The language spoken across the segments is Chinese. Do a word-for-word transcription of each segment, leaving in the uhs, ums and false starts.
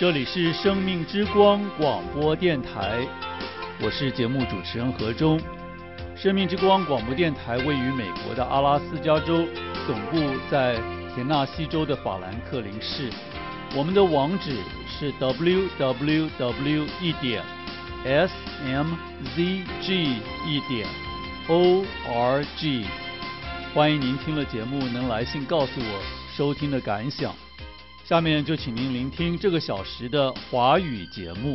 这里是生命之光广播电台，我是节目主持人何忠。生命之光广播电台位于美国的阿拉斯加州，总部在田纳西州的法兰克林市。我们的网址是 double-u double-u double-u 一点 s m z g 一点 o r g。欢迎您听了节目能来信告诉我收听的感想。下面就请您聆听这个小时的华语节目。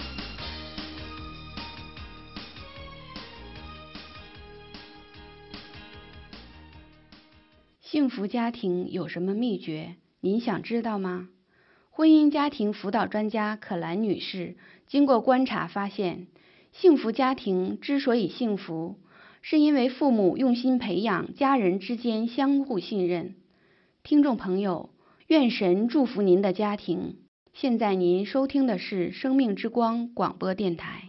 幸福家庭有什么秘诀？您想知道吗？婚姻家庭辅导专家可兰女士经过观察发现，幸福家庭之所以幸福，是因为父母用心培养家人之间相互信任。听众朋友，愿神祝福您的家庭。现在您收听的是生命之光广播电台。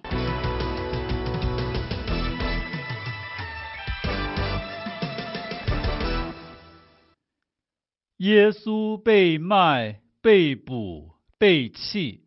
耶稣被卖、被捕、被弃。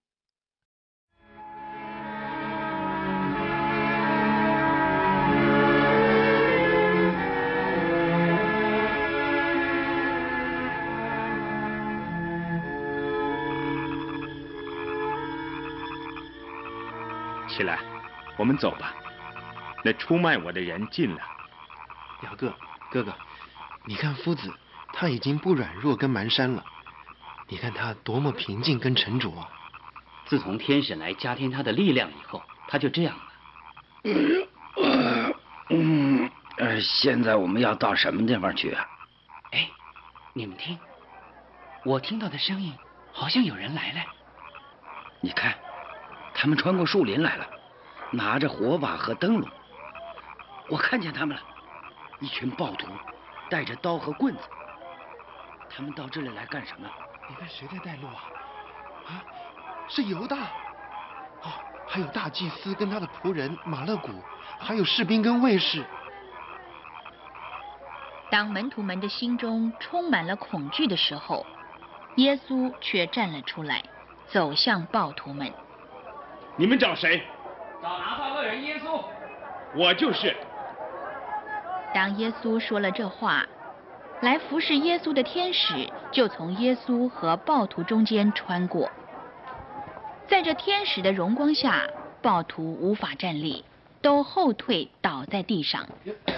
起来，我们走吧。那出卖我的人进了。 表哥，哥哥，你看夫子，他已经不软弱跟蹒跚了。你看他多么平静跟沉着啊！ 自从天使来加添他的力量以后，他就这样了。 嗯，呃，现在我们要到什么地方去啊？ 哎，你们听，我听到的声音好像有人来了。 你看。他们穿过树林来了，拿着火把和灯笼。我看见他们了，一群暴徒，带着刀和棍子。他们到这里来干什么？ 你看谁在带路啊？啊，是犹大。哦，还有大祭司跟他的仆人马勒古，还有士兵跟卫士。 当门徒们的心中充满了恐惧的时候，耶稣却站了出来，走向暴徒们。 你们找谁？ 找拿撒勒人耶稣。 我就是。 当耶稣说了这话，来服侍耶稣的天使就从耶稣和暴徒中间穿过。在这天使的荣光下，暴徒无法站立，都后退倒在地上。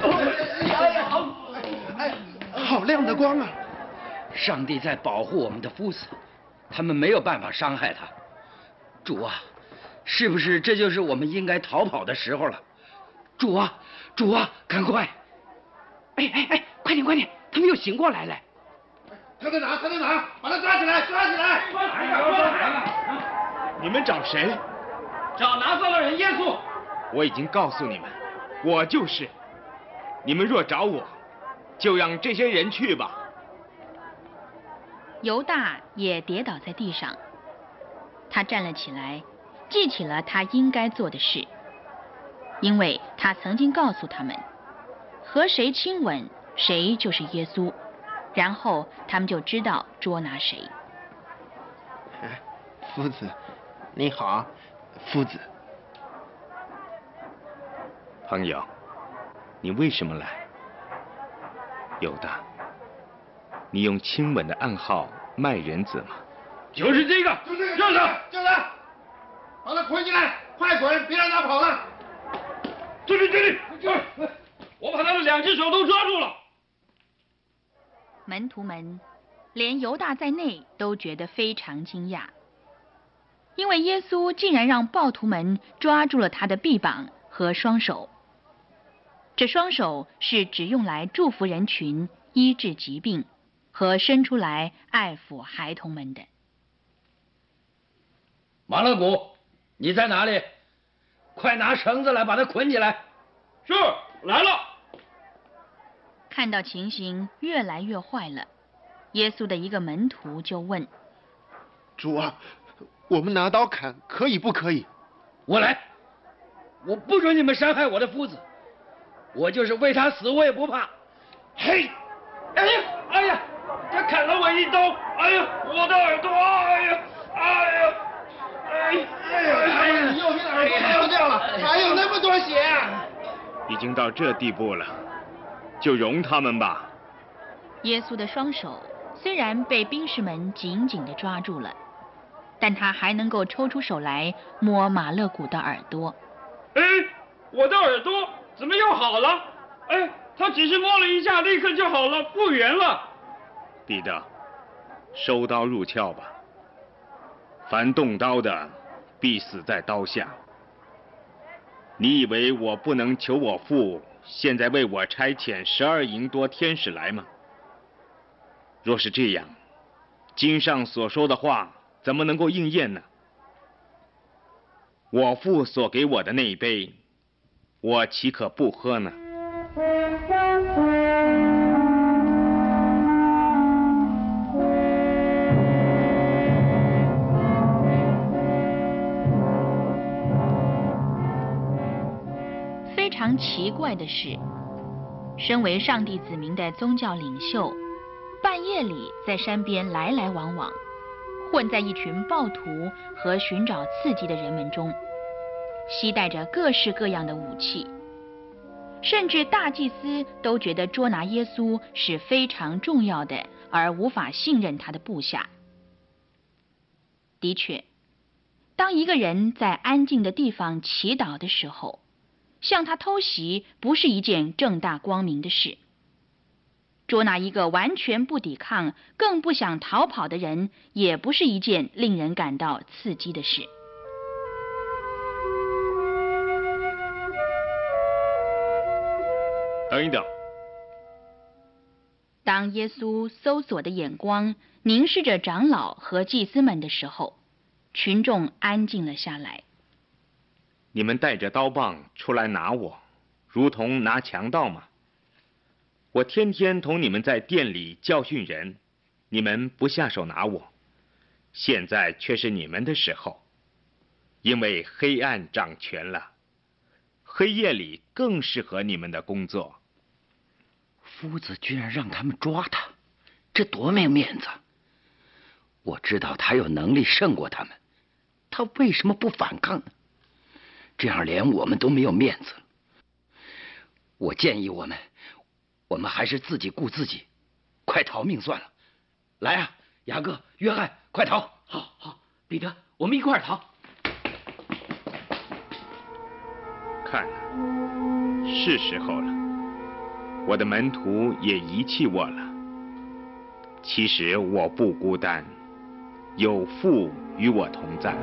哎，好亮的光啊！ 上帝在保护我们的夫子，他们没有办法伤害他。主啊！是不是这就是我们应该逃跑的时候了？主啊，主啊，赶快！ 哎哎哎，快点快点，他们又醒过来了。 他在哪？他在哪？把他抓起来！抓起来！ 抓来了！抓来了！你们找谁？ 找拿撒勒人耶稣。 我已经告诉你们，我就是。你们若找我，就让这些人去吧。 犹大也跌倒在地上，他站了起来。记起了他应该做的事，因为他曾经告诉他们，和谁亲吻，谁就是耶稣，然后他们就知道捉拿谁。 哎，夫子，你好，夫子。 朋友，你为什么来？犹大，你用亲吻的暗号卖人子吗？ 就是这个， 就这个，就是就是。把他捆起来，快滚，别让他跑了！ 这里，这里，这里，我把他的两只手都抓住了。 门徒们，连犹大在内都觉得非常惊讶，因为耶稣竟然让暴徒们抓住了他的臂膀和双手。这双手是只用来祝福人群、医治疾病和伸出来爱抚孩童们的。 马勒古。你在哪里？快拿绳子来，把他捆起来。 是，来了。 看到情形越来越坏了，耶稣的一个门徒就问：“ 主啊，我们拿刀砍可以不可以？” 我来，我不准你们伤害我的夫子，我就是为他死我也不怕。嘿，哎呀，哎呀，他砍了我一刀，哎呀，我的耳朵，哎呀， 哎呀，哎呀，哎呀，你右边的耳朵都掉了，还有那么多血。 已经到这地步了，就容他们吧。 耶稣的双手虽然被兵士们紧紧地抓住了，但他还能够抽出手来摸马勒古的耳朵。 哎，我的耳朵怎么又好了？哎，他只是摸了一下，立刻就好了，复原了。 彼得，收刀入鞘吧。凡动刀的，必死在刀下。你以为我不能求我父现在为我差遣十二营多天使来吗？若是这样，经上所说的话怎么能够应验呢？我父所给我的那一杯，我岂可不喝呢？ 非常奇怪的是，身为上帝子民的宗教领袖，半夜里在山边来来往往，混在一群暴徒和寻找刺激的人们中，携带着各式各样的武器，甚至大祭司都觉得捉拿耶稣是非常重要的，而无法信任他的部下。的确，当一个人在安静的地方祈祷的时候，向他偷袭不是一件正大光明的事。捉拿一个完全不抵抗、更不想逃跑的人，也不是一件令人感到刺激的事。 等一等。 当耶稣搜索的眼光凝视着长老和祭司们的时候，群众安静了下来。 你们带着刀棒出来拿我，如同拿强盗吗？我天天同你们在店里教训人，你们不下手拿我，现在却是你们的时候，因为黑暗掌权了，黑夜里更适合你们的工作。 夫子居然让他们抓他，这多没有面子！我知道他有能力胜过他们，他为什么不反抗呢？这样连我们都没有面子。我建议我们，我们还是自己顾自己，快逃命算了。来啊，雅各、约翰，快逃！ 好，好，彼得，我们一块儿逃。 看啊，是时候了，我的门徒也遗弃我了。其实我不孤单，有父与我同在。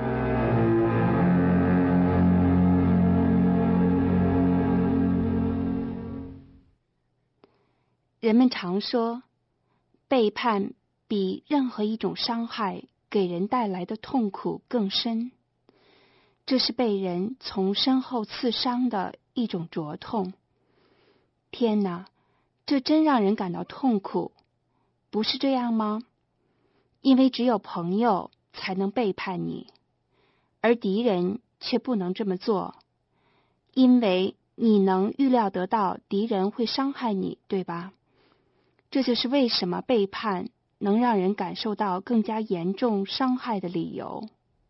人们常说，背叛比任何一种伤害给人带来的痛苦更深。这是被人从身后刺伤的一种灼痛。天哪，这真让人感到痛苦，不是这样吗？因为只有朋友才能背叛你，而敌人却不能这么做，因为你能预料得到敌人会伤害你，对吧？这就是为什么背叛能让人感受到更加严重伤害的理由。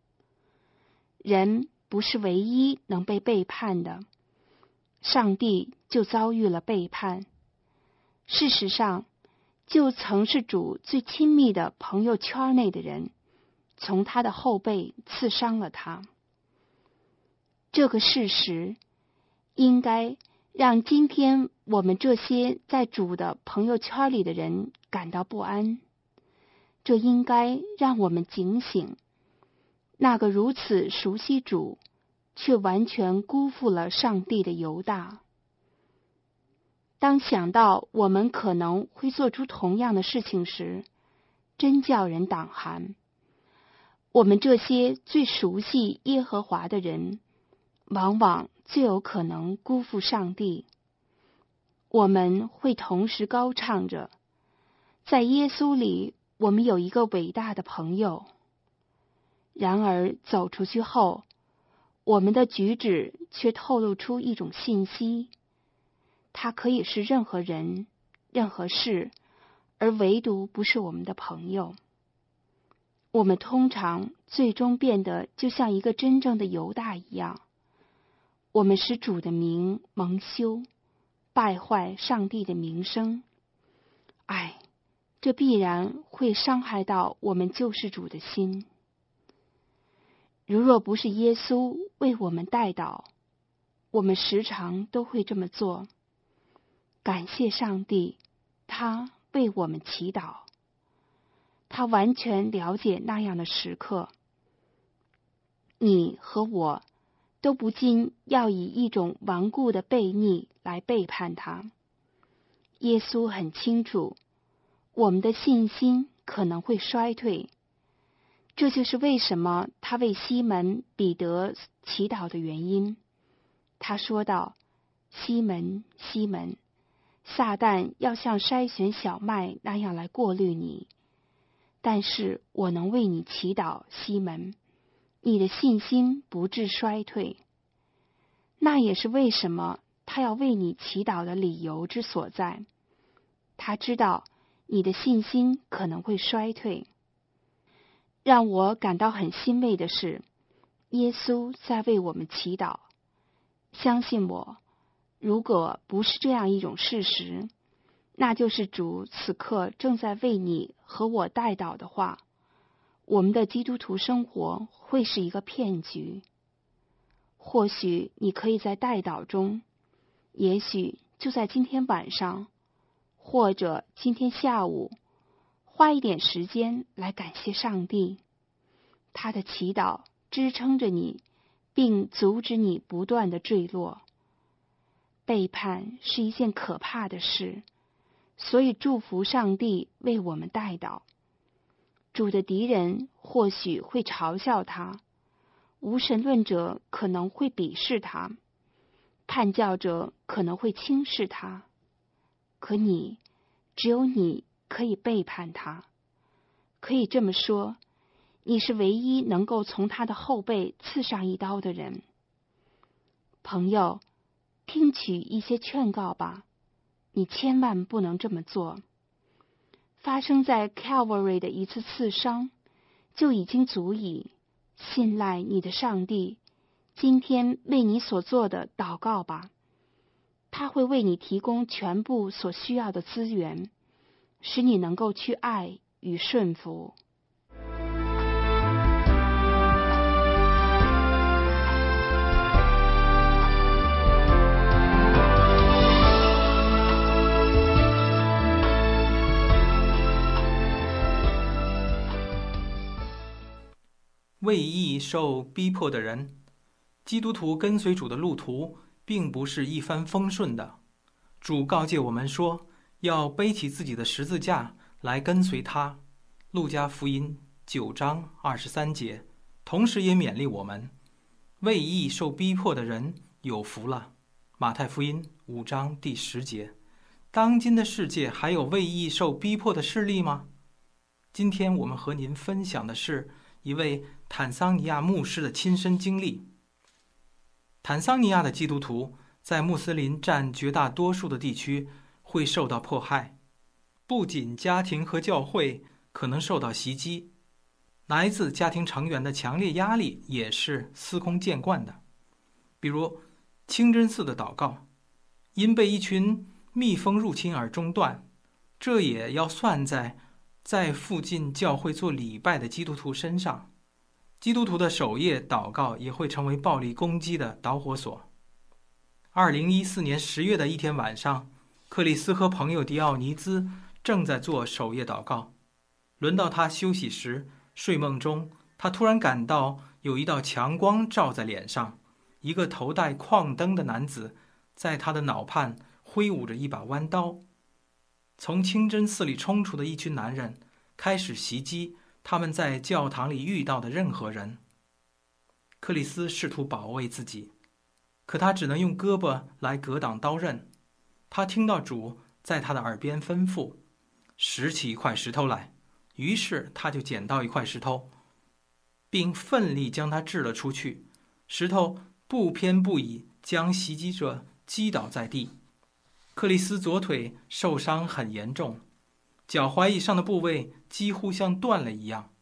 人不是唯一能被背叛的，上帝就遭遇了背叛。事实上，就曾是主最亲密的朋友圈内的人，从他的后背刺伤了他。这个事实应该让今天我们这些在主的朋友圈里的人感到不安。这应该让我们警醒，那个如此熟悉主，却完全辜负了上帝的犹大。当想到我们可能会做出同样的事情时，真叫人胆寒。我们这些最熟悉耶和华的人，往往最有可能辜负上帝。我们会同时高唱着，在耶稣里我们有一个伟大的朋友。然而走出去后，我们的举止却透露出一种信息，他可以是任何人、任何事，而唯独不是我们的朋友。 我们通常最终变得就像一个真正的犹大一样，我们使主的名蒙羞，败坏上帝的名声。唉，这必然会伤害到我们救世主的心。如若不是耶稣为我们代祷，我们时常都会这么做。感谢上帝，他为我们祈祷。他完全了解那样的时刻，你和我都不禁要以一种顽固的悖逆来背叛他。耶稣很清楚，我们的信心可能会衰退，这就是为什么他为西门彼得祈祷的原因。他说道：西门，西门，撒旦要像筛选小麦那样来过滤你，但是我能为你祈祷，西门，你的信心不致衰退。那也是为什么他要为你祈祷的理由之所在。他知道你的信心可能会衰退。让我感到很欣慰的是，耶稣在为我们祈祷。相信我，如果不是这样一种事实，那就是主此刻正在为你和我代祷的话，我们的基督徒生活会是一个骗局。或许你可以在代祷中，也许就在今天晚上，或者今天下午，花一点时间来感谢上帝。他的祈祷支撑着你，并阻止你不断的坠落。背叛是一件可怕的事，所以祝福上帝为我们代祷。主的敌人或许会嘲笑他，无神论者可能会鄙视他，叛教者可能会轻视他，可你，只有你可以背叛他。可以这么说，你是唯一能够从他的后背刺上一刀的人。朋友，听取一些劝告吧，你千万不能这么做。发生在 Calvary 的一次刺伤，就已经足以。信赖你的上帝，今天为你所做的祷告吧，他会为你提供全部所需要的资源，使你能够去爱与顺服。 为义受逼迫的人，基督徒跟随主的路途并不是一帆风顺的。主告诫我们说，要背起自己的十字架来跟随他。路加福音九章二十三节，同时也勉励我们，为义受逼迫的人有福了。马太福音五章第十节。当今的世界还有为义受逼迫的势力吗？今天我们和您分享的是一位坦桑尼亚牧师的亲身经历。坦桑尼亚的基督徒在穆斯林占绝大多数的地区会受到迫害，不仅家庭和教会可能受到袭击，来自家庭成员的强烈压力也是司空见惯的。比如清真寺的祷告因被一群蜜蜂入侵而中断，这也要算在在附近教会做礼拜的基督徒身上。基督徒的守夜祷告也会成为暴力攻击的导火索。二零一四年十月的一天晚上，克里斯和朋友迪奥尼兹正在做守夜祷告，轮到他休息时，睡梦中他突然感到有一道强光照在脸上，一个头戴矿灯的男子在他的脑畔挥舞着一把弯刀。从清真寺里冲出的一群男人开始袭击他们在教堂里遇到的任何人。克里斯试图保卫自己，可他只能用胳膊来格挡刀刃。他听到主在他的耳边吩咐，拾起一块石头来，于是他就捡到一块石头，并奋力将它掷了出去。石头不偏不倚将袭击者击倒在地。克里斯左腿受伤很严重，脚踝以上的部位几乎像断了一样，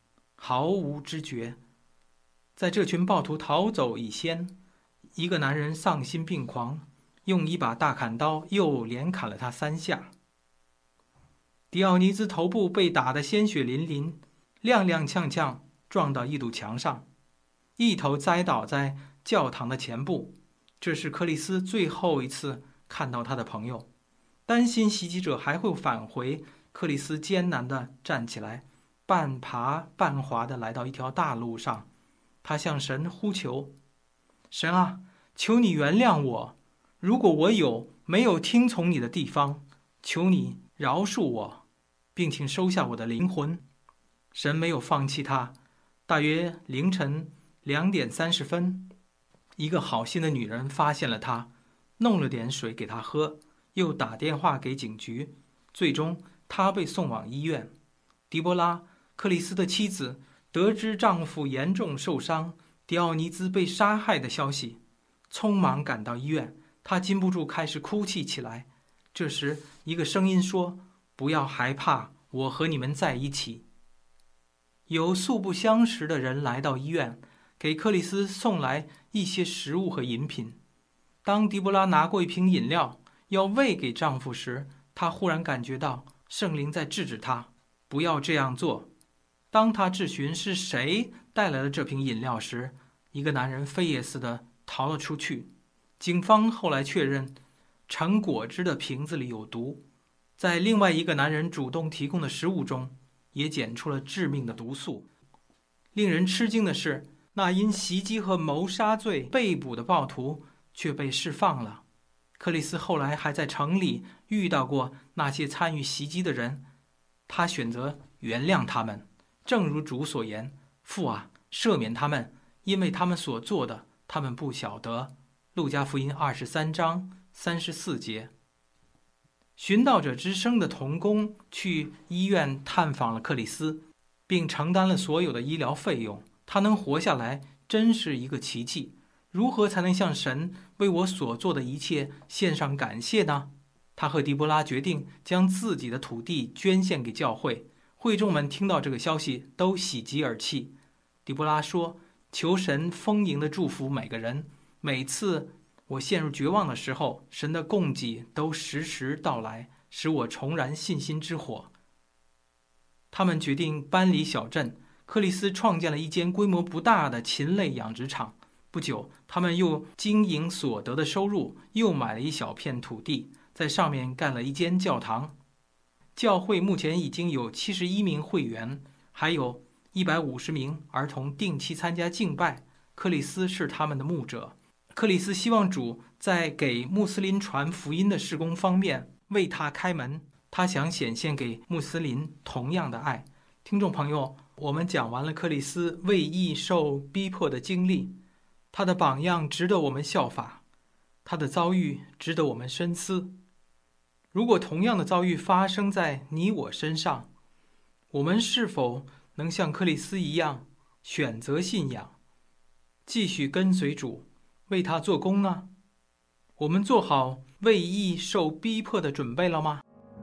毫无知觉。在这群暴徒逃走以先，一个男人丧心病狂，用一把大砍刀又连砍了他三下。迪奥尼兹头部被打得鲜血淋淋，踉踉跄跄撞到一堵墙上，一头栽倒在教堂的前部。这是克里斯最后一次看到他的朋友。担心袭击者还会返回，克里斯艰难地站起来，半爬半滑地来到一条大路上。他向神呼求：神啊，求你原谅我，如果我有没有听从你的地方，求你饶恕我，并请收下我的灵魂。神没有放弃他。大约凌晨两点三十分，一个好心的女人发现了他，弄了点水给他喝，又打电话给警局。最终他被送往医院。狄波拉，克里斯的妻子，得知丈夫严重受伤，迪奥尼兹被杀害的消息，匆忙赶到医院。她禁不住开始哭泣起来。这时一个声音说：不要害怕，我和你们在一起。有素不相识的人来到医院，给克里斯送来一些食物和饮品。当狄波拉拿过一瓶饮料要喂给丈夫时，她忽然感觉到圣灵在制止她，不要这样做。当她质询是谁带来了这瓶饮料时，一个男人飞也似的逃了出去。警方后来确认，盛果汁的瓶子里有毒，在另外一个男人主动提供的食物中也检出了致命的毒素。令人吃惊的是，那因袭击和谋杀罪被捕的暴徒却被释放了。克里斯后来还在城里遇到过那些参与袭击的人，他选择原谅他们，正如主所言：父啊，赦免他们，因为他们所做的，他们不晓得。路加福音二十三章三十四节。寻道者之声的同工去医院探访了克里斯，并承担了所有的医疗费用。他能活下来真是一个奇迹。如何才能向神为我所做的一切献上感谢呢？他和狄波拉决定将自己的土地捐献给教会。会众们听到这个消息都喜极而泣。狄波拉说：求神丰盈地祝福每个人，每次我陷入绝望的时候，神的供给都时时到来，使我重燃信心之火。他们决定搬离小镇，克里斯创建了一间规模不大的禽类养殖场。不久，他们又经营所得的收入，又买了一小片土地，在上面盖了一间教堂。教会目前已经有七十一名会员，还有一百五十名儿童定期参加敬拜。克里斯是他们的牧者。克里斯希望主在给穆斯林传福音的事工方面为他开门，他想显现给穆斯林同样的爱。听众朋友，我们讲完了克里斯为义受逼迫的经历，他的榜样值得我们效法，他的遭遇值得我们深思。如果同样的遭遇发生在你我身上，我们是否能像克里斯一样选择信仰，继续跟随主，为他做工呢？我们做好为义受逼迫的准备了吗？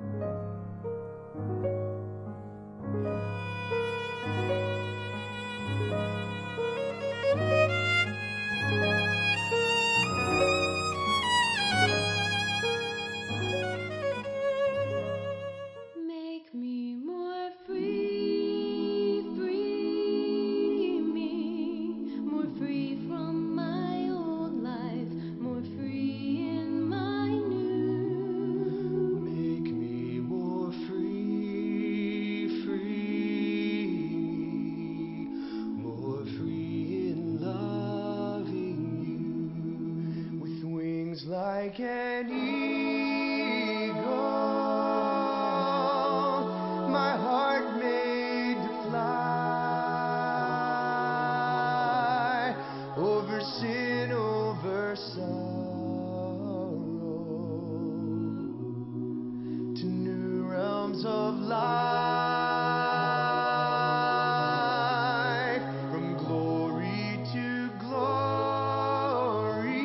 Like an eagle, my heart made to fly over sin, over sorrow, to new realms of life, from glory to glory.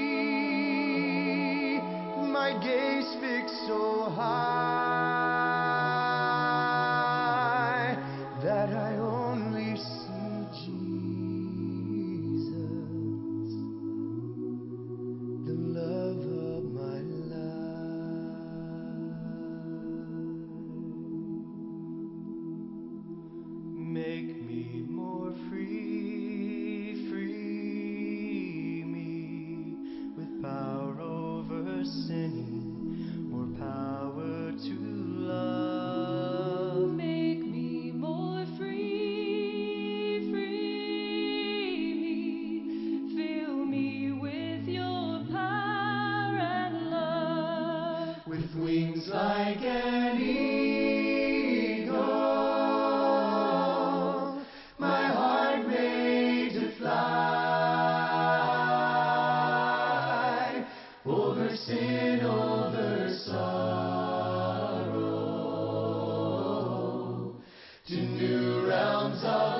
My gaze fixed so high that I only like an eagle, my heart made to fly over sin, over sorrow, to new realms of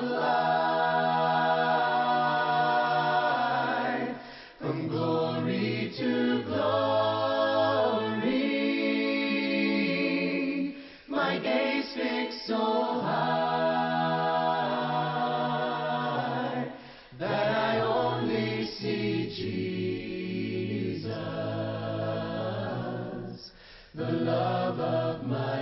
light, from glory to glory, my gaze fixed so high that I only see Jesus, the love of my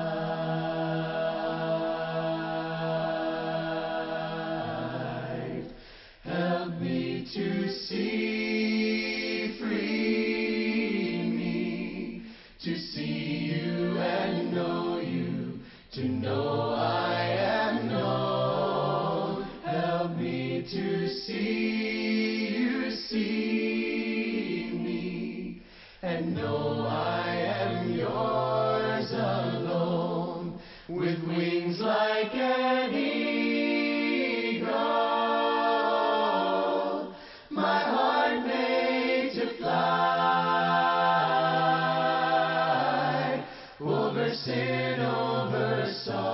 life. Help me to see, free me to see you and know you, to know I am known. Help me to see you, see me, and know I am yours alone, with wings like an eagle, my heart made to fly over sin, over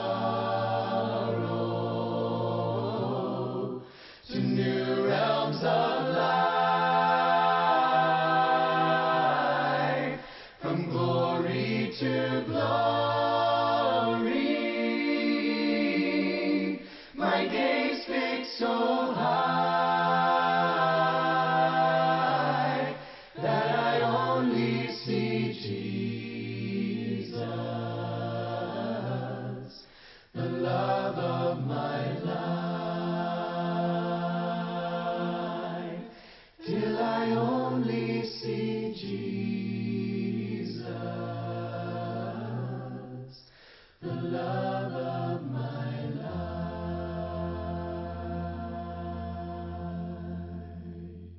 sorrow, to new realms of life, from glory to glory, my gaze fixed so high that I only see Jesus, the love of my life, till I only see Jesus, the love of my life.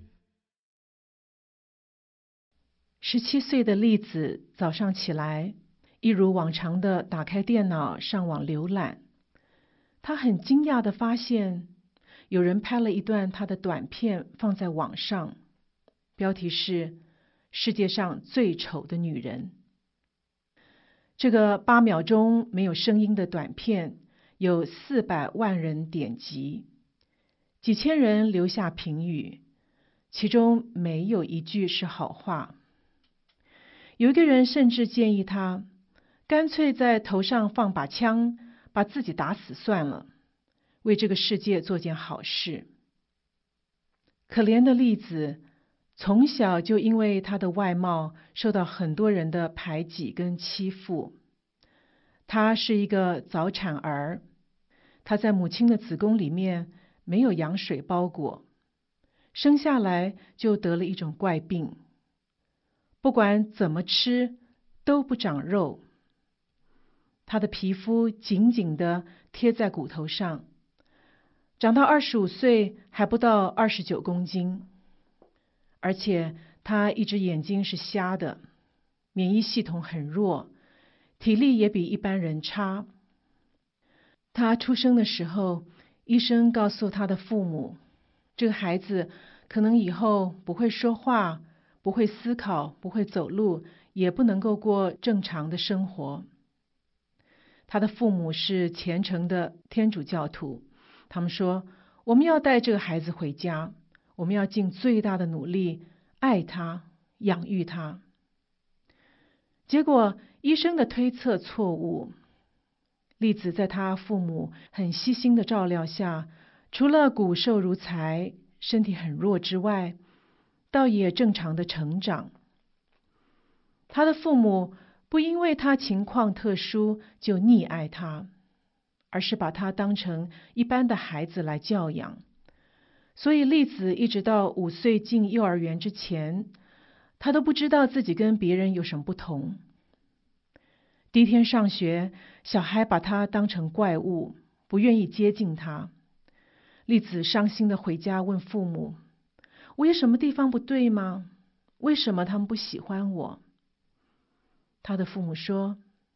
十七岁的栗子早上起来，一如往常的打开电脑上网浏览。他很惊讶地发现，有人拍了一段他的短片放在网上，标题是“世界上最丑的女人”。这个八秒钟没有声音的短片有四百万人点击，几千人留下评语，其中没有一句是好话。有一个人甚至建议他，干脆在头上放把枪，把自己打死算了，为这个世界做件好事。可怜的栗子，从小就因为她的外貌受到很多人的排挤跟欺负。她是一个早产儿，她在母亲的子宫里面没有羊水包裹，生下来就得了一种怪病，不管怎么吃都不长肉。她的皮肤紧紧地贴在骨头上，长到二十五岁还不到二十九公斤，而且她一只眼睛是瞎的，免疫系统很弱，体力也比一般人差。她出生的时候，医生告诉她的父母，这个孩子可能以后不会说话，不会思考，不会走路，也不能够过正常的生活。他的父母是虔诚的天主教徒，他们说，我们要带这个孩子回家，我们要尽最大的努力爱他，养育他。结果医生的推测错误，栗子在他父母很悉心的照料下，除了骨瘦如柴，身体很弱之外，倒也正常的成长。他的父母不因为他情况特殊就溺爱他，而是把他当成一般的孩子来教养。所以栗子一直到五岁进幼儿园之前，他都不知道自己跟别人有什么不同。第一天上学，小孩把他当成怪物，不愿意接近他。栗子伤心地回家问父母，我有什么地方不对吗？为什么他们不喜欢我？他的父母说，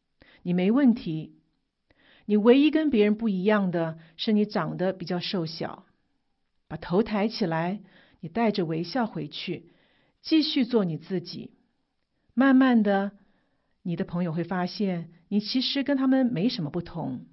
你没问题。你唯一跟别人不一样的是你长得比较瘦小。把头抬起来，你带着微笑回去，继续做你自己。慢慢的，你的朋友会发现你其实跟他们没什么不同。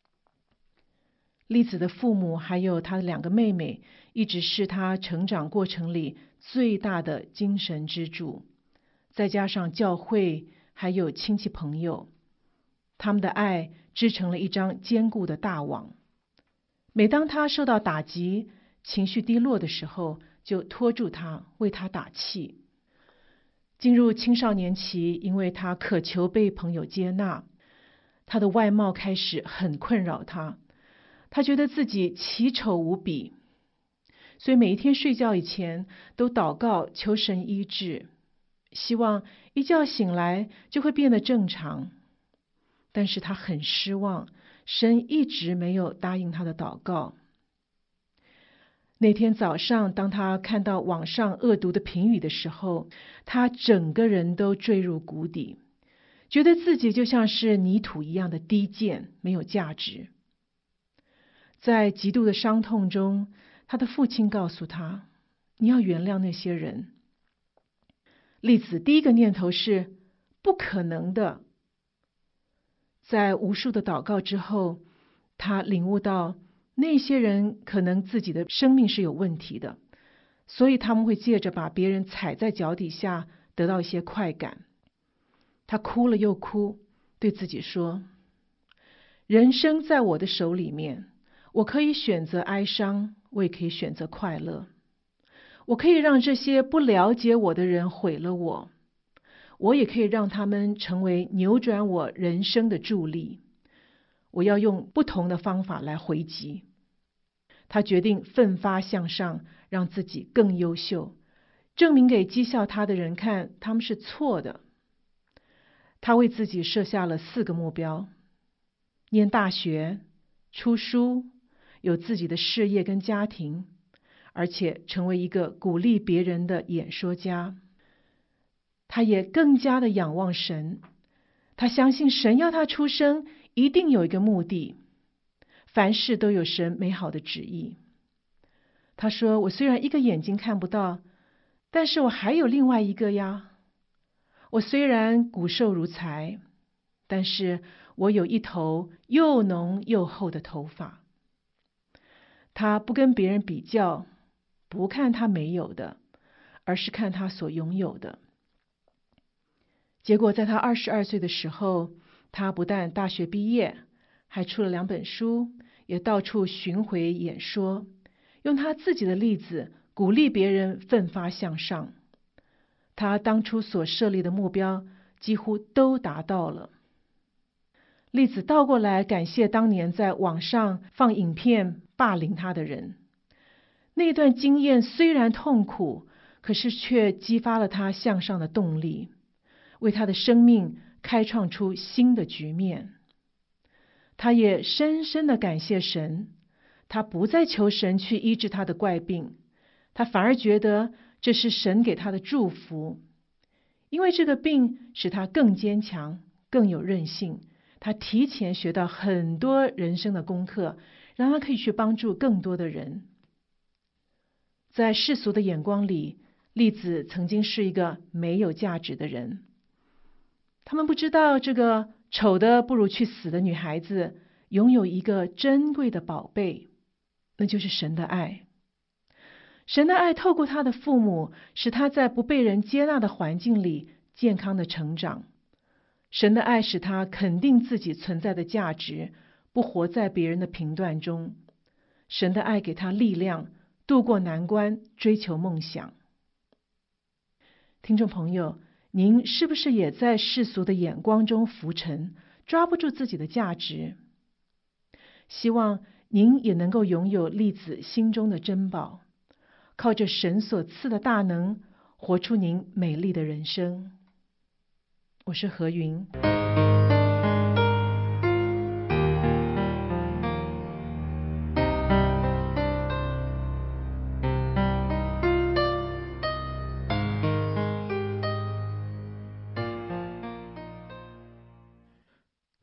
栗子的父母还有他的两个妹妹，一直是他成长过程里最大的精神支柱，再加上教会还有亲戚朋友，他们的爱织成了一张坚固的大网。每当他受到打击，情绪低落的时候，就拖住他，为他打气。进入青少年期，因为他渴求被朋友接纳，他的外貌开始很困扰他，他觉得自己奇丑无比，所以每一天睡觉以前都祷告求神医治，希望一觉醒来就会变得正常。但是他很失望，神一直没有答应他的祷告。那天早上，当他看到网上恶毒的评语的时候，他整个人都坠入谷底，觉得自己就像是泥土一样的低贱，没有价值。在极度的伤痛中，他的父亲告诉他，你要原谅那些人。栗子第一个念头是不可能的。在无数的祷告之后，他领悟到那些人可能自己的生命是有问题的，所以他们会借着把别人踩在脚底下得到一些快感。他哭了又哭，对自己说，人生在我的手里面，我可以选择哀伤，我也可以选择快乐。我可以让这些不了解我的人毁了我，我也可以让他们成为扭转我人生的助力。我要用不同的方法来回击。他决定奋发向上，让自己更优秀，证明给讥笑他的人看，他们是错的。他为自己设下了四个目标：念大学、出书、有自己的事业跟家庭，而且成为一个鼓励别人的演说家。他也更加的仰望神，他相信神要他出生一定有一个目的，凡事都有神美好的旨意。他说，我虽然一个眼睛看不到，但是我还有另外一个呀。我虽然骨瘦如柴，但是我有一头又浓又厚的头发。他不跟别人比较，不看他没有的，而是看他所拥有的。结果在他二十二岁的时候，他不但大学毕业，还出了两本书，也到处巡回演说，用他自己的例子鼓励别人奋发向上。他当初所设立的目标几乎都达到了。栗子倒过来感谢当年在网上放影片霸凌他的人，那段经验虽然痛苦，可是却激发了他向上的动力，为他的生命开创出新的局面。他也深深的感谢神，他不再求神去医治他的怪病，他反而觉得这是神给他的祝福，因为这个病使他更坚强，更有韧性。他提前学到很多人生的功课，让他可以去帮助更多的人。在世俗的眼光里，栗子曾经是一个没有价值的人。他们不知道这个丑的不如去死的女孩子拥有一个珍贵的宝贝，那就是神的爱。神的爱透过他的父母，使他在不被人接纳的环境里健康的成长。神的爱使他肯定自己存在的价值，不活在别人的评断中。神的爱给他力量，渡过难关，追求梦想。听众朋友，您是不是也在世俗的眼光中浮沉，抓不住自己的价值？希望您也能够拥有栗子心中的珍宝，靠着神所赐的大能，活出您美丽的人生。我是何云。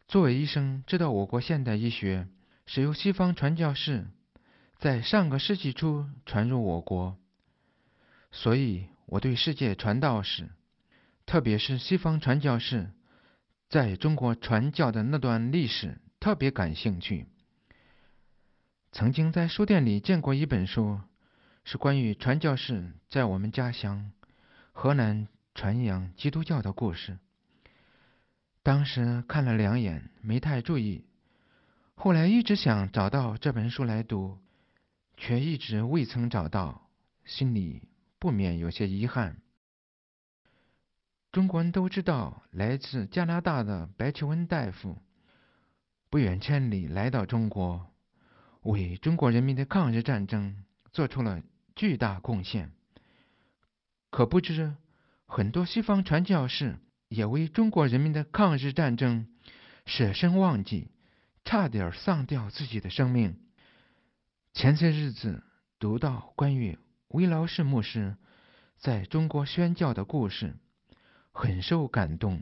作为医生，知道我国现代医学是由西方传教士在上个世纪初传入我国，所以我对世界传道史，特别是西方传教士在中国传教的那段历史特别感兴趣。曾经在书店里见过一本书，是关于传教士在我们家乡河南传扬基督教的故事。当时看了两眼，没太注意，后来一直想找到这本书来读，却一直未曾找到，心里不免有些遗憾。中国人都知道，来自加拿大的白求恩大夫不远千里来到中国，为中国人民的抗日战争做出了巨大贡献。可不知很多西方传教士也为中国人民的抗日战争舍身忘己，差点丧掉自己的生命。前些日子读到关于韦劳士牧师在中国宣教的故事，很受感动。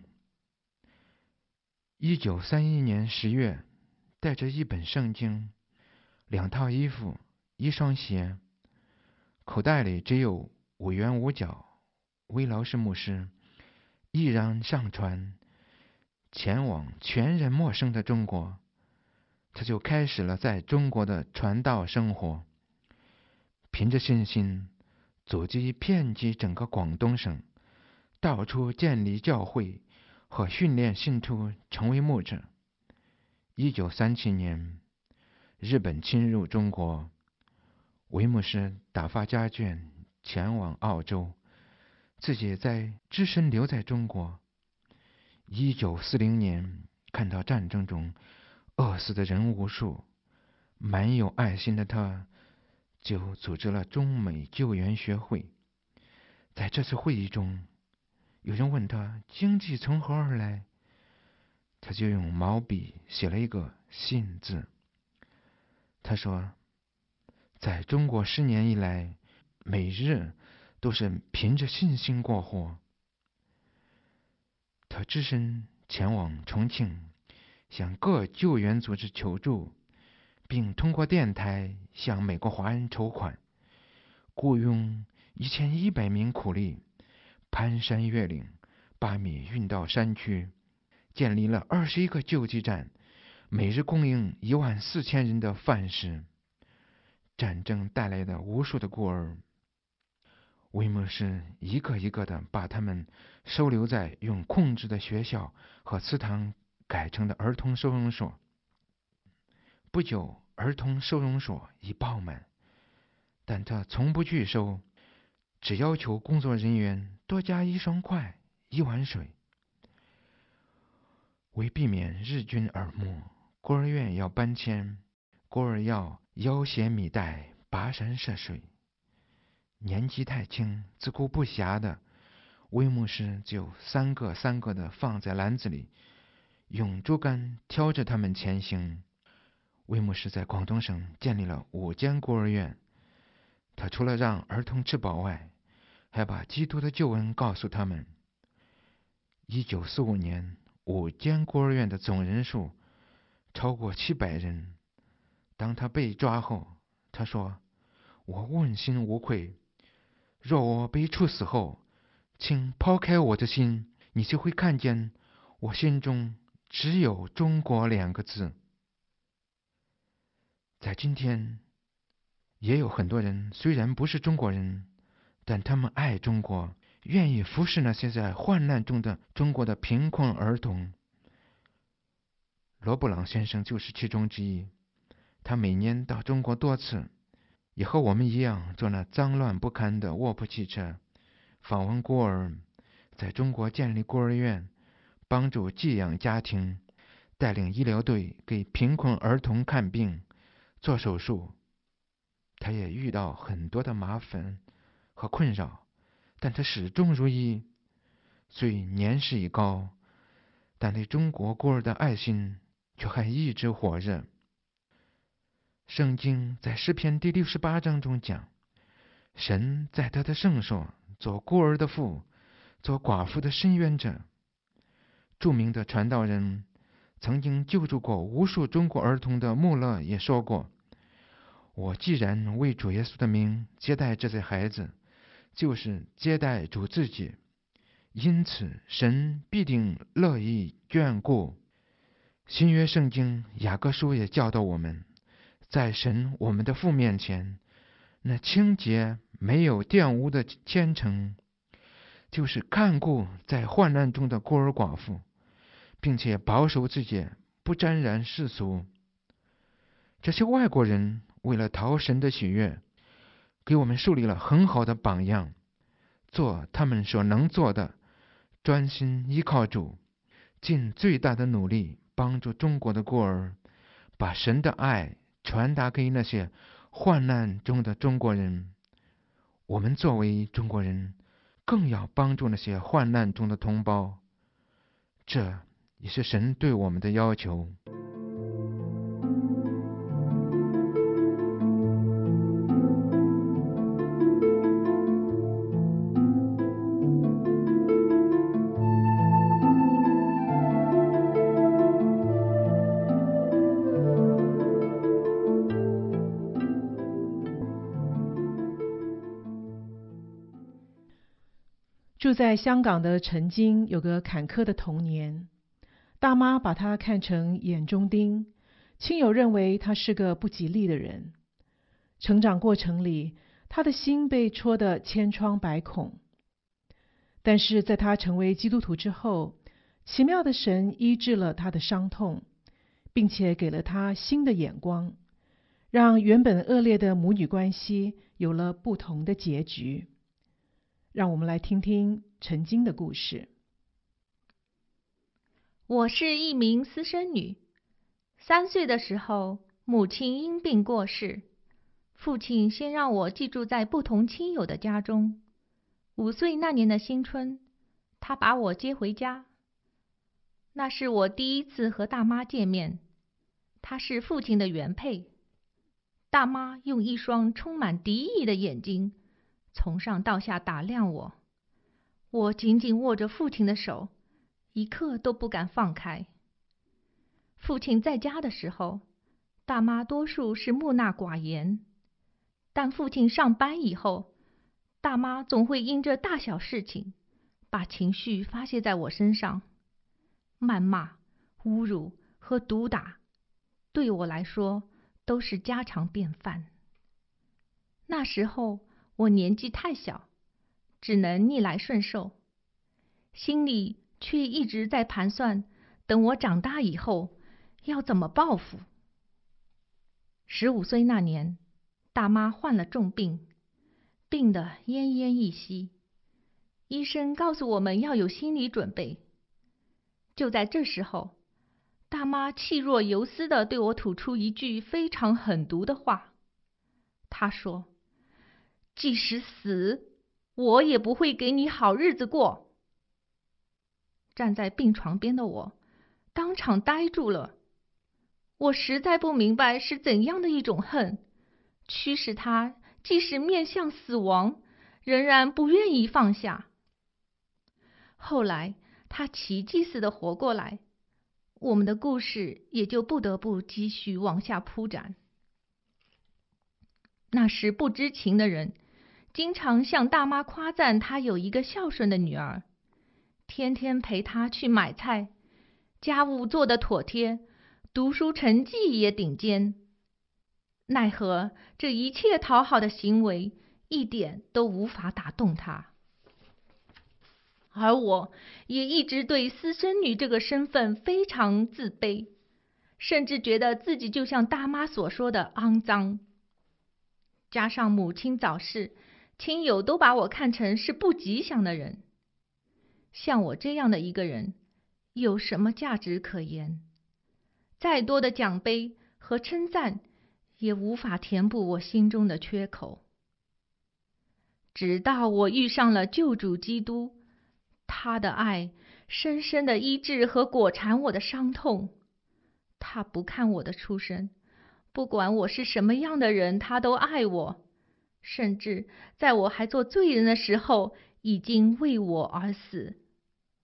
一九三一年十月，带着一本圣经、两套衣服、一双鞋，口袋里只有五元五角，韦劳士牧师毅然上船，前往全然陌生的中国。他就开始了在中国的传道生活，凭着信心走击遍及整个广东省，到处建立教会和训练信徒成为牧者。一九三七年，日本侵入中国，韦牧师打发家眷前往澳洲，自己在只身留在中国。一九四零年，看到战争中饿死的人无数，蛮有爱心的他就组织了中美救援学会。在这次会议中，有人问他经济从何而来，他就用毛笔写了一个信字。他说，在中国十年以来，每日都是凭着信心过活。他只身前往重庆，向各救援组织求助，并通过电台向美国华人筹款，雇佣一千一百名苦力，攀山越岭，把米运到山区，建立了二十一个救济站，每日供应一万四千人的饭食。战争带来的无数的孤儿，韦牧师一个一个的把他们收留在用控制的学校和祠堂改成的儿童收容所。不久，儿童收容所已爆满，但他从不拒收，只要求工作人员多加一双筷、一碗水。为避免日军耳目，孤儿院要搬迁，孤儿要腰携米袋跋山涉水。年纪太轻、自顾不暇的韦牧师就三个三个的放在篮子里，用竹竿挑着他们前行。韦牧师在广东省建立了五间孤儿院，他除了让儿童吃饱外，还把基督的救恩告诉他们。一九四五年，五间孤儿院的总人数超过七百人。当他被抓后，他说：“我问心无愧，若我被处死后，请抛开我的心，你就会看见我心中只有中国两个字。”在今天，也有很多人虽然不是中国人，但他们爱中国，愿意服侍那些在患难中的中国的贫困儿童。罗布朗先生就是其中之一，他每年到中国多次，也和我们一样坐那脏乱不堪的卧铺汽车，访问孤儿，在中国建立孤儿院，帮助寄养家庭，带领医疗队给贫困儿童看病、做手术。他也遇到很多的麻烦和困扰，但他始终如一。虽年事已高，但对中国孤儿的爱心却还一直火热。圣经在诗篇第六十八章中讲，神在他的圣所做孤儿的父，做寡妇的伸冤者。著名的传道人曾经救助过无数中国儿童的穆勒也说过，我既然为主耶稣的名接待这些孩子，就是接待主自己，因此神必定乐意眷顾。新约圣经雅各书也教导我们，在神我们的父面前，那清洁没有玷污的虔诚，就是看顾在患难中的孤儿寡妇，并且保守自己不沾染世俗。这些外国人为了讨神的喜悦，给我们树立了很好的榜样，做他们所能做的，专心依靠主，尽最大的努力帮助中国的孤儿，把神的爱传达给那些患难中的中国人。我们作为中国人，更要帮助那些患难中的同胞，这也是神对我们的要求。 住在香港的陈金有个坎坷的童年，大妈把他看成眼中钉，亲友认为他是个不吉利的人。成长过程里，他的心被戳得千疮百孔。但是在他成为基督徒之后，奇妙的神医治了他的伤痛，并且给了他新的眼光，让原本恶劣的母女关系有了不同的结局。让我们来听听陈金的故事。 我是一名私生女，三岁的时候，母亲因病过世，父亲先让我寄住在不同亲友的家中。五岁那年的新春，他把我接回家。那是我第一次和大妈见面，她是父亲的原配。大妈用一双充满敌意的眼睛从上到下打量我，我紧紧握着父亲的手，一刻都不敢放开。父亲在家的时候，大妈多数是木讷寡言，但父亲上班以后，大妈总会因着大小事情，把情绪发泄在我身上。谩骂、侮辱和毒打，对我来说都是家常便饭。那时候我年纪太小，只能逆来顺受，心里却一直在盘算，等我长大以后要怎么报复。十五岁那年，大妈患了重病，病得奄奄一息，医生告诉我们要有心理准备。就在这时候，大妈气若游丝地对我吐出一句非常狠毒的话。她说，即使死，我也不会给你好日子过。站在病床边的我当场呆住了，我实在不明白是怎样的一种恨，驱使他即使面向死亡，仍然不愿意放下。后来他奇迹似的活过来，我们的故事也就不得不继续往下铺展。那时不知情的人经常向大妈夸赞她有一个孝顺的女儿，天天陪她去买菜，家务做得妥帖，读书成绩也顶尖。奈何这一切讨好的行为一点都无法打动她。而我也一直对私生女这个身份非常自卑，甚至觉得自己就像大妈所说的肮脏。加上母亲早逝，亲友都把我看成是不吉祥的人。像我这样的一个人，有什么价值可言？再多的奖杯和称赞，也无法填补我心中的缺口。直到我遇上了救主基督，他的爱深深地医治和裹缠我的伤痛。他不看我的出身，不管我是什么样的人，他都爱我，甚至在我还做罪人的时候，已经为我而死。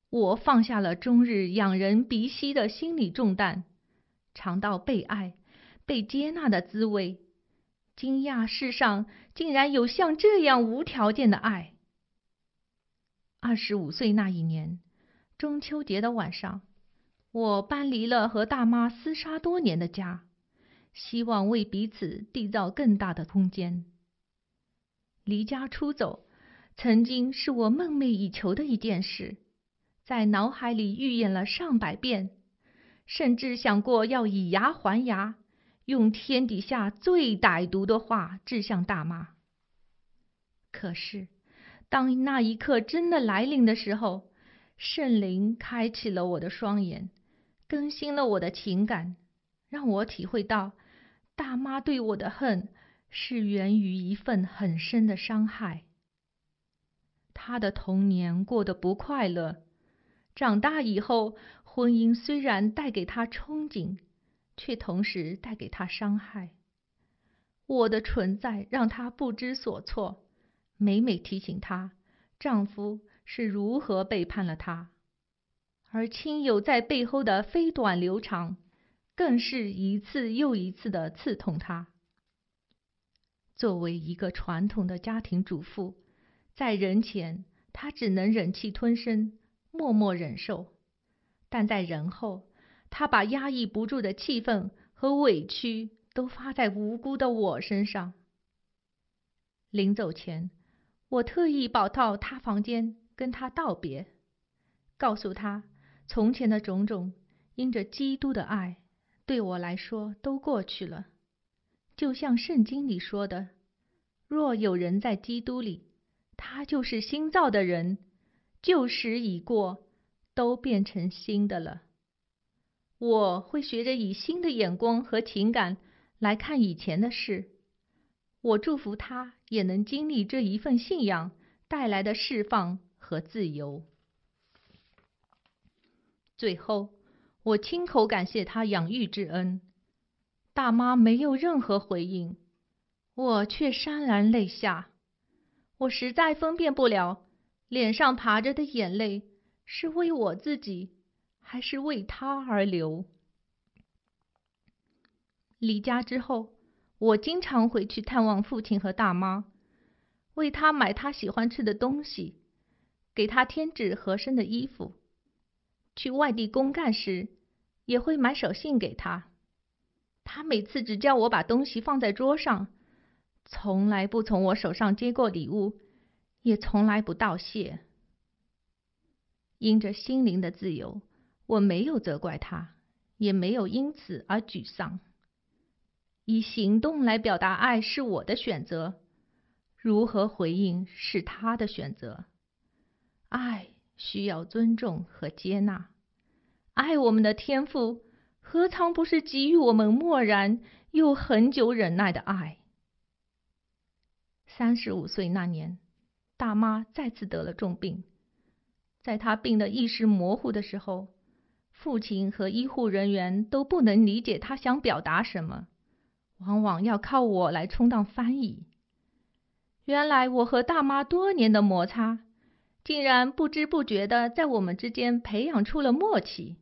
我放下了终日仰人鼻息的心理重担，尝到被爱、被接纳的滋味，惊讶世上竟然有像这样无条件的爱。二十五岁那一年，中秋节的晚上，我搬离了和大妈厮杀多年的家，希望为彼此缔造更大的空间。离家出走，曾经是我梦寐以求的一件事，在脑海里预演了上百遍，甚至想过要以牙还牙，用天底下最歹毒的话指向大妈。可是，当那一刻真的来临的时候，圣灵开启了我的双眼，更新了我的情感，让我体会到大妈对我的恨是源于一份很深的伤害。她的童年过得不快乐，长大以后，婚姻虽然带给她憧憬，却同时带给她伤害。我的存在让她不知所措，每每提醒她，丈夫是如何背叛了她，而亲友在背后的飞短流长，更是一次又一次地刺痛她。作为一个传统的家庭主妇，在人前，她只能忍气吞声，默默忍受；但在人后，她把压抑不住的气愤和委屈都发在无辜的我身上。临走前，我特意跑到她房间跟她道别，告诉她从前的种种，因着基督的爱，对我来说都过去了。就像圣经里说的，若有人在基督里，他就是新造的人，旧时已过，都变成新的了。我会学着以新的眼光和情感来看以前的事。我祝福他也能经历这一份信仰带来的释放和自由。最后，我亲口感谢他养育之恩。大妈没有任何回应，我却潸然泪下。我实在分辨不了，脸上爬着的眼泪是为我自己，还是为他而流。离家之后，我经常回去探望父亲和大妈，为他买他喜欢吃的东西，给他添置合身的衣服。去外地公干时，也会买手信给他。他每次只叫我把东西放在桌上，从来不从我手上接过礼物，也从来不道谢。因着心灵的自由，我没有责怪他，也没有因此而沮丧。以行动来表达爱是我的选择，如何回应是他的选择。爱需要尊重和接纳，爱我们的天父何尝不是给予我们默然又很久忍耐的爱？三十五岁那年，大妈再次得了重病。在她病得意识模糊的时候，父亲和医护人员都不能理解她想表达什么，往往要靠我来充当翻译。原来我和大妈多年的摩擦，竟然不知不觉地在我们之间培养出了默契。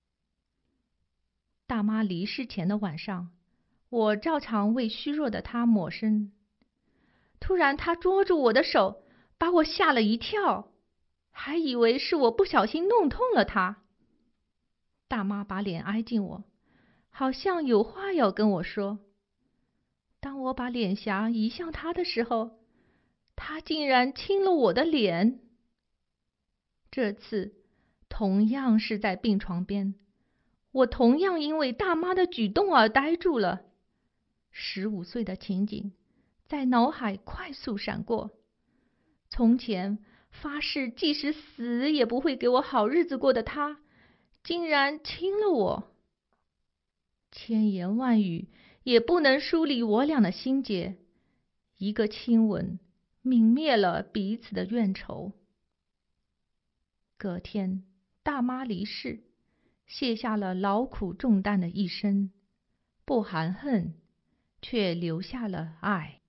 大妈离世前的晚上，我照常为虚弱的她抹身。突然她捉住我的手，把我吓了一跳，还以为是我不小心弄痛了她。大妈把脸挨近我，好像有话要跟我说。当我把脸颊移向她的时候，她竟然亲了我的脸。这次同样是在病床边，我同样因为大妈的举动而呆住了。十五岁的情景在脑海快速闪过。从前发誓即使死也不会给我好日子过的他，竟然亲了我。千言万语也不能梳理我俩的心结，一个亲吻泯灭了彼此的怨仇。隔天，大妈离世，卸下了劳苦重担的一生，不含恨，却留下了爱。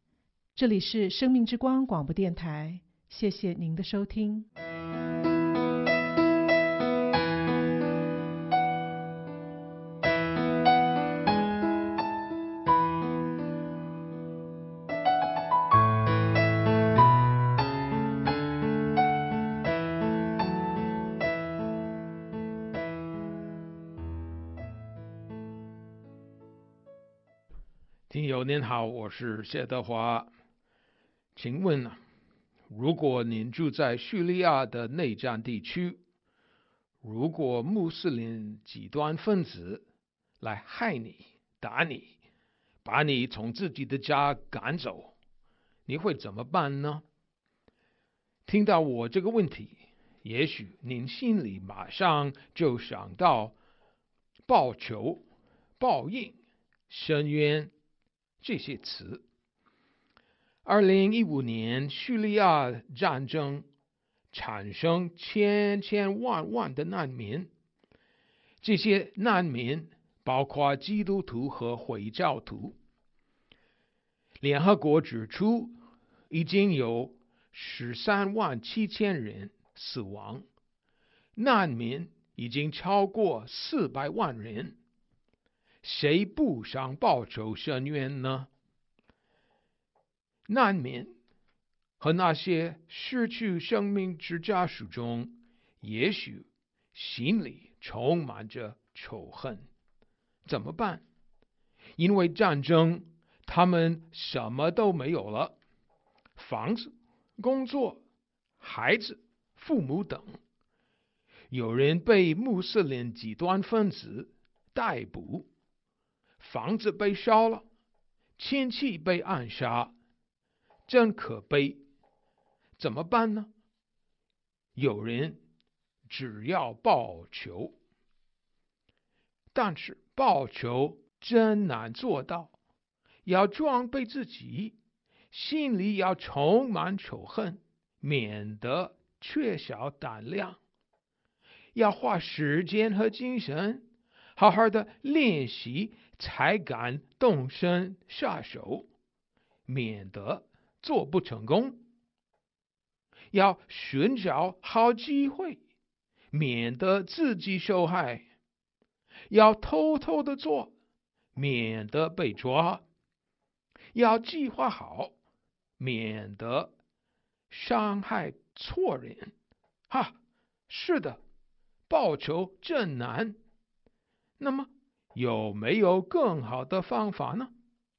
这里是生命之光广播电台，谢谢您的收听。 听友您好，我是谢德华。请问呢，如果您住在叙利亚的内战地区，如果穆斯林极端分子来害你、打你，把你从自己的家赶走，你会怎么办呢？听到我这个问题，也许您心里马上就想到报仇、报应、伸冤这些词。二零一五年叙利亚战争产生千千万万的难民，这些难民包括基督徒和回教徒。联合国指出，已经有十三万七千人死亡，难民已经超过四百万人。谁不想报仇伸冤呢？难民和那些失去生命之家属中，也许心里充满着仇恨。怎么办？因为战争，他们什么都没有了，房子、工作、孩子、父母等。有人被穆斯林极端分子逮捕，房子被烧了，亲戚被暗杀，真可悲。怎么办呢？有人只要报仇，但是报仇真难做到，要装备自己，心里要充满仇恨，免得缺少胆量。要花时间和精神，好好的练习，才敢动身下手，免得做不成功。要寻找好机会，免得自己受害。要偷偷的做，免得被抓。要计划好，免得伤害错人。哈，是的，报仇真难。那么有没有更好的方法呢？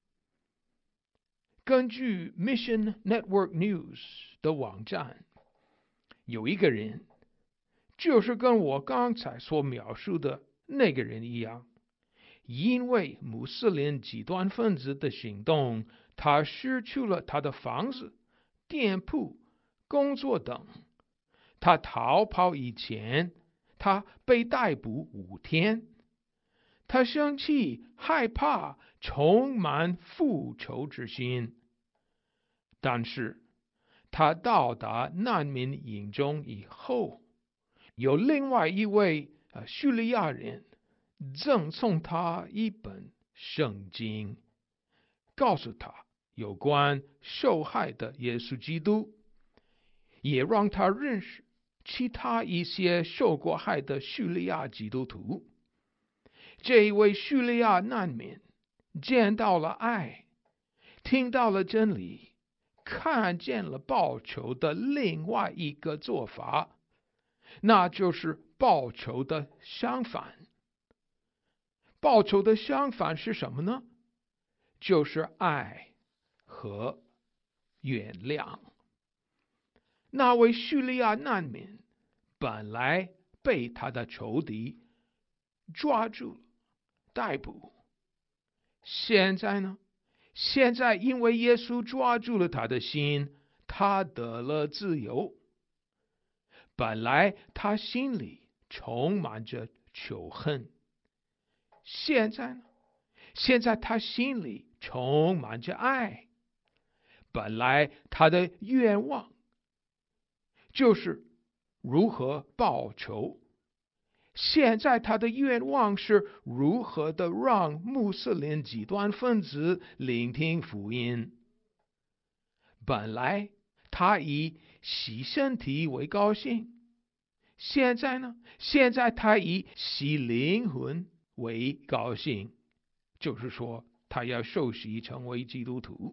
根据 Mission Network News 的网站，有一个人，就是跟我刚才所描述的那个人一样，因为穆斯林极端分子的行动，他失去了他的房子、店铺、工作等。他逃跑以前，他被逮捕五天。他生气、害怕，充满复仇之心。但是他到达难民营中以后，有另外一位呃叙利亚人赠送他一本圣经，告诉他有关受害的耶稣基督，也让他认识其他一些受过害的叙利亚基督徒。这一位叙利亚难民见到了爱，听到了真理，看见了报仇的另外一个做法，那就是报仇的相反。报仇的相反是什么呢？就是爱和原谅。那位叙利亚难民本来被他的仇敌抓住了、逮捕，现在呢？现在因为耶稣抓住了他的心，他得了自由。本来他心里充满着仇恨，现在呢？现在他心里充满着爱。本来他的愿望就是如何报仇，现在他的愿望是如何的让穆斯林极端分子聆听福音。本来他以洗身体为高兴，现在呢？现在他以洗灵魂为高兴，就是说他要受洗成为基督徒。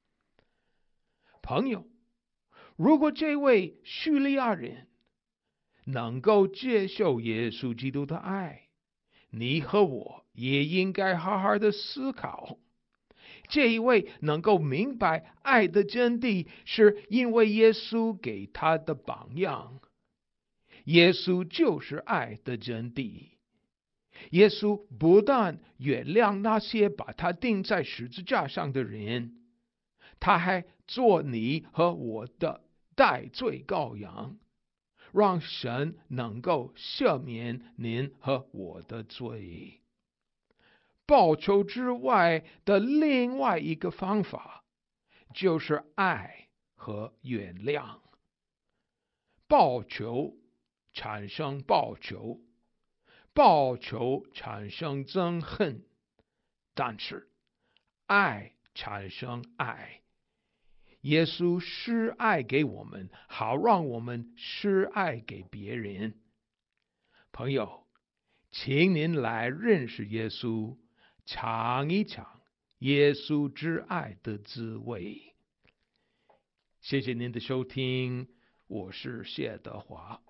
朋友，如果这位叙利亚人能够接受耶稣基督的爱，你和我也应该好好的思考， 这一位能够明白爱的真谛，是因为耶稣给他的榜样。耶稣就是爱的真谛。耶稣不但原谅那些把他钉在十字架上的人，他还做你和我的代罪羔羊，让神能够赦免您和我的罪。报仇之外的另外一个方法，就是爱和原谅。报仇产生报仇，报仇产生憎恨，但是爱产生爱。耶稣施爱给我们，好让我们施爱给别人。朋友，请您来认识耶稣，尝一尝耶稣之爱的滋味。谢谢您的收听，我是谢德华。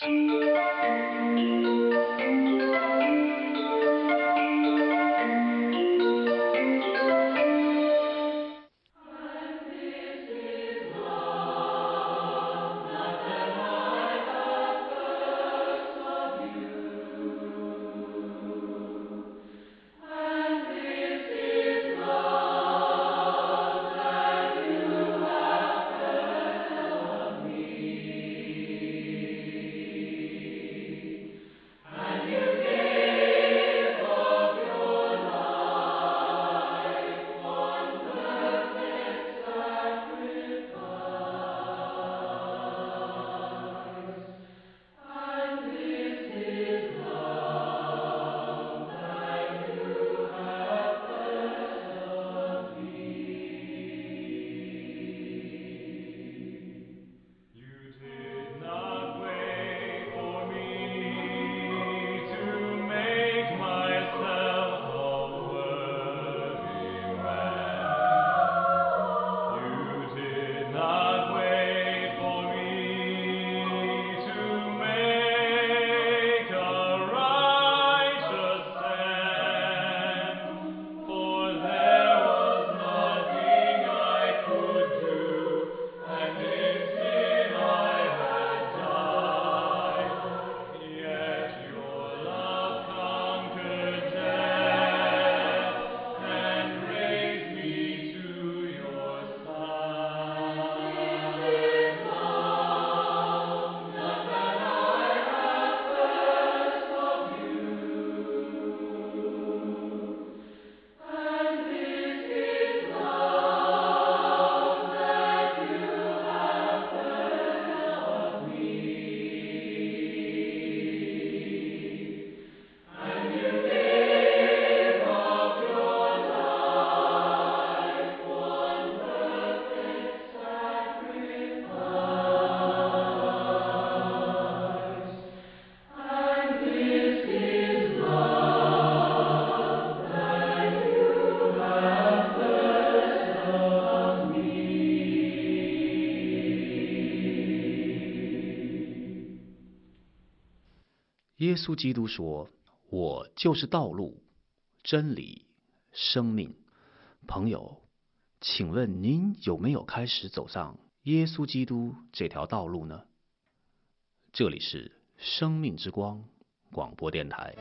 耶稣基督说：“我就是道路、真理、生命。”朋友，请问您有没有开始走上耶稣基督这条道路呢？这里是生命之光广播电台。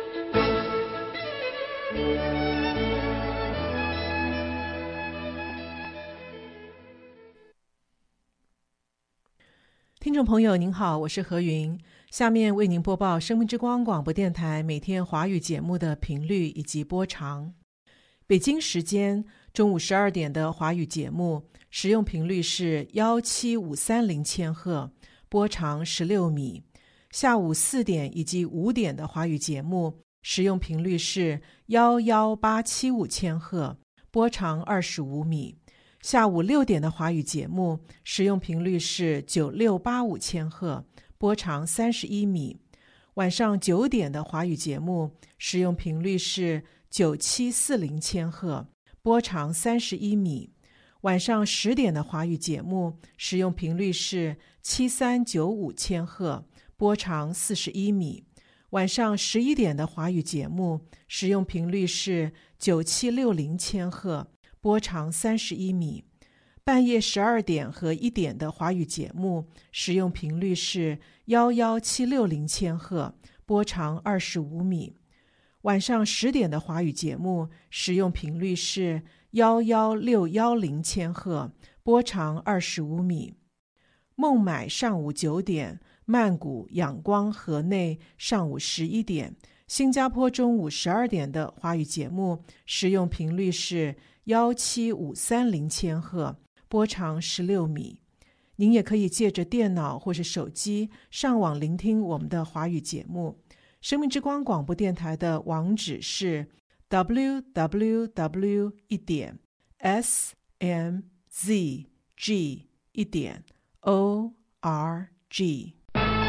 听众朋友您好，我是何云，下面为您播报生命之光广播电台每天华语节目的频率以及播长。北京时间中午十二点的华语节目使用频率是一七五三零千赫，波长十六米。下午四点以及五点的华语节目使用频率是一一八七五千赫，波长二十五米。下午六点的华语节目使用频率是九六八五千赫，波长三十一米。晚上九点的华语节目使用频率是九七四零千赫，波长三十一米。晚上十点的华语节目使用频率是七三九五千赫，波长四十一米。晚上十一点的华语节目使用频率是九七六零千赫， 波长三十一米。半夜十二点和一点的华语节目使用频率是一一七六零千赫，波长二十五米。晚上十点的华语节目使用频率是一一六一零千赫，波长二十五米。孟买上午九点，曼谷、仰光、河内上午十一点，新加坡中午十二点的华语节目使用频率是一七五三零千赫，波长十六米。您也可以借着电脑或是手机上网聆听我们的华语节目。生命之光广播电台的网址是 double u double u double u 一点 s m z g 一点 o r g。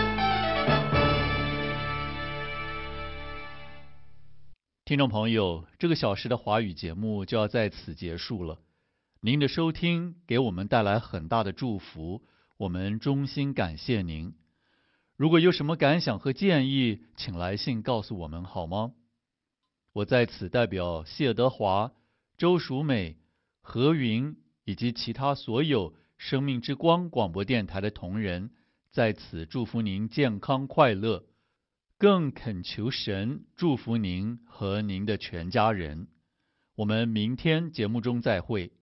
听众朋友，这个小时的华语节目就要在此结束了。您的收听给我们带来很大的祝福，我们衷心感谢您。如果有什么感想和建议，请来信告诉我们好吗？我在此代表谢德华、周淑美、何云以及其他所有生命之光广播电台的同仁，在此祝福您健康快乐，更恳求神祝福您和您的全家人。我们明天节目中再会。